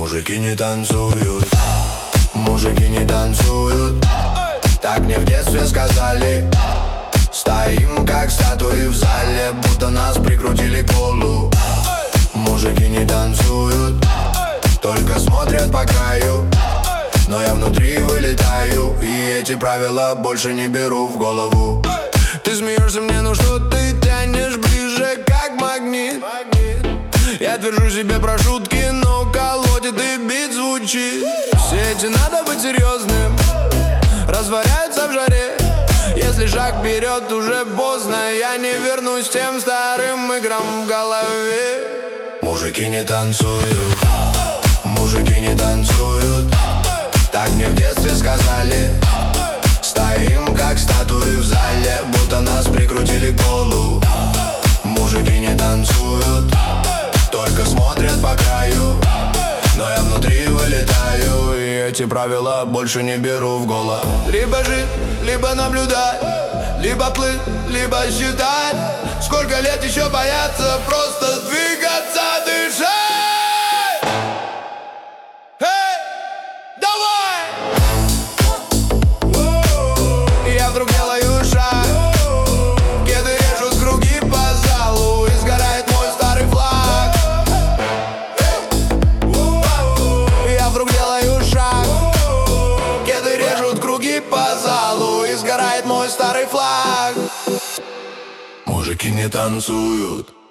Мужики не танцуют, мужики не танцуют. Так мне в детстве сказали. Стоим как статуи в зале, будто нас прикрутили к полу. Мужики не танцуют, только смотрят по краю. Но я внутри вылетаю, и эти правила больше не беру в голову. Ты смеешься мне, ну что ты тянешь ближе, как магнит. Я твержу себе про шутки, но колотит и бит звучит. Все эти надо быть серьезным, растворяются в жаре. Если шаг вперед, уже поздно, я не вернусь к тем старым играм в голове. Мужики не танцуют, мужики не танцуют. Так мне в детстве сказали. Стоим как статуи в зале, будто нас прикрутили к полу. Мужики не танцуют, только смотрят по краю. Но я внутри вылетаю, и эти правила больше не беру в голову. Либо жить, либо наблюдать, либо плыть, либо считать. Сколько лет еще бояться просто двигаться, дышать. Эй, давай! Я вдруг делаю шаг, кеды режут круги по залу, и сгорает мой старый флаг. Я вдруг делаю шаг, кеды режут круги по залу, и сгорает мой старый флаг. Мужики не танцуют,